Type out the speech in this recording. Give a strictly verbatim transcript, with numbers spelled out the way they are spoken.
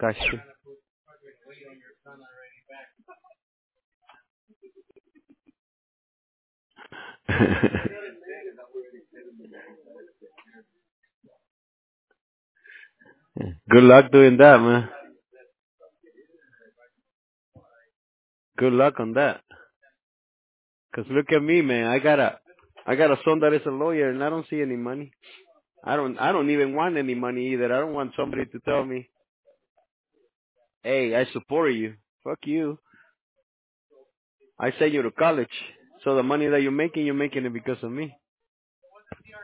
Gosh. Good luck doing that, man. Good luck on that. Cause look at me, man. I got a, I got a son that is a lawyer, and I don't see any money. I don't, I don't even want any money either. I don't want somebody to tell me, "Hey, I support you." Fuck you. I send you to college, so the money that you're making, you're making it because of me.